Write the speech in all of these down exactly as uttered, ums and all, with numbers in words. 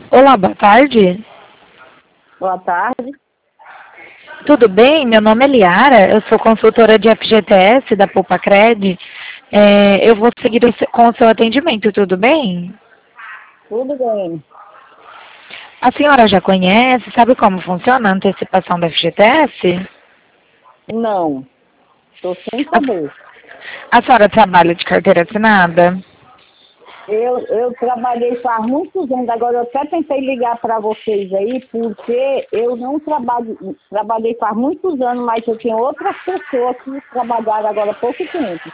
Olá, boa tarde. Boa tarde. Tudo bem? Meu nome é Liara, eu sou consultora de F G T S da Poupa Cred. É, eu vou seguir o seu- com o seu atendimento, tudo bem? Tudo bem? A senhora já conhece, sabe como funciona a antecipação da F G T S? Não, estou sem A, saber. a senhora trabalha de carteira assinada? Eu, eu trabalhei faz muitos anos, agora eu até tentei ligar para vocês aí, porque eu não trabalho, trabalhei faz muitos anos, mas eu tinha outras pessoas que trabalharam agora há pouco tempo.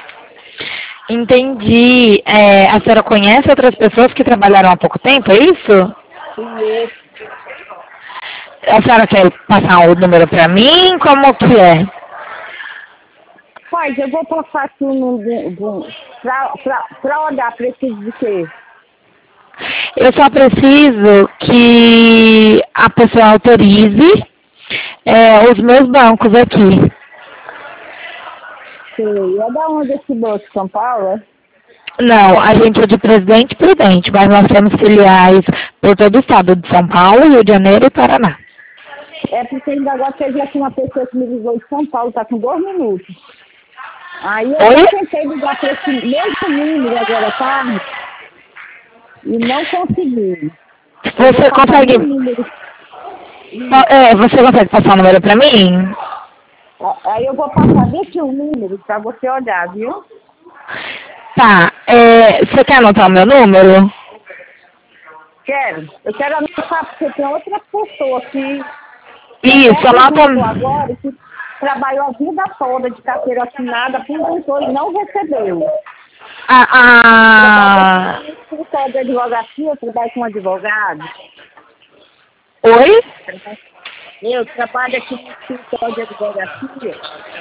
Entendi. É, a senhora conhece outras pessoas que trabalharam há pouco tempo, é isso? E eu, A senhora quer passar o número para mim? Como que é? Paz, eu vou passar aqui um, para olhar, preciso de quê? Eu só preciso que a pessoa autorize é, os meus bancos aqui. Sei. É da onde esse banco, São Paulo? É? Não, a gente é de Presidente Prudente, mas nós temos filiais por todo o estado de São Paulo, Rio de Janeiro e Paraná. É porque ainda agora teve aqui uma pessoa que me ligou de São Paulo, está com dois minutos. Aí eu Oi? até tentei ligar para esse mesmo número agora à tarde e não consegui. Eu vou Você passar consegue, meu número. é, você consegue passar o número para mim? Aí eu vou passar desse um número para você olhar, viu? Tá, é, você quer anotar o meu número? Quero. Eu quero anotar porque tem outra pessoa que Isso, até aposentou anota. agora, que trabalhou a vida toda de carteira assinada, aposentou e não recebeu. A, Trabalha aqui a... no escritório de advocacia, trabalha com advogado. Oi? Eu trabalho aqui no escritório de advocacia.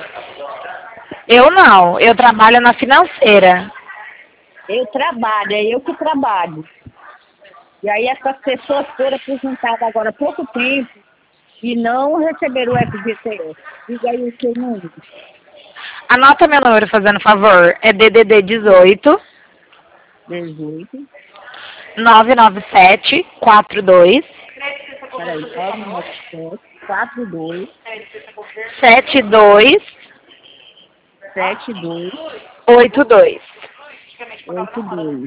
Eu não, eu trabalho na financeira. Eu trabalho, é eu que trabalho. E aí essas pessoas foram aposentadas agora há pouco tempo e não receberam o F G T S. Diga aí o seu número. Anota meu número, fazendo favor. É D D D dezoito, dezoito. nove nove sete, quatro dois, Peraí, nove nove sete, quatro dois, sete dois, sete dois, oito dois. oito dois.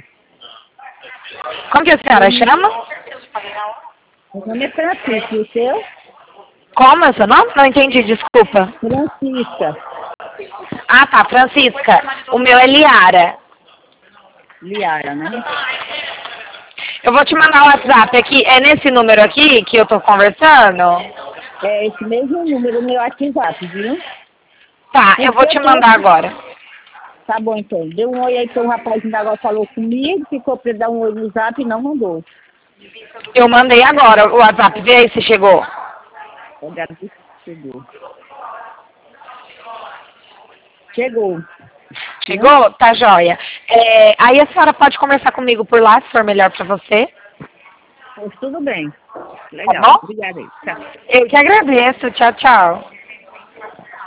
Como que a Seu senhora nome, chama? meu nome é Francisco, e o seu? Como é o seu nome? Não entendi, desculpa. Francisca Ah, tá, Francisca. O meu é Liara. Liara, né? Eu vou te mandar o WhatsApp aqui. É nesse número aqui que eu tô conversando? É esse mesmo número, meu WhatsApp, viu? Tá, eu Porque vou eu te tenho mandar agora. Tá bom, então. Deu um oi aí que o rapaz ainda agora falou comigo, ficou pra dar um oi no zap e não mandou. Eu mandei agora o WhatsApp. Vê aí se chegou. Olha, chegou. Chegou. Viu? Chegou? Tá joia. É, aí a senhora pode conversar comigo por lá, se for melhor pra você. Pois tudo bem. Tá Legal. bom? Obrigada aí. Tchau. Eu que agradeço. Tchau, tchau.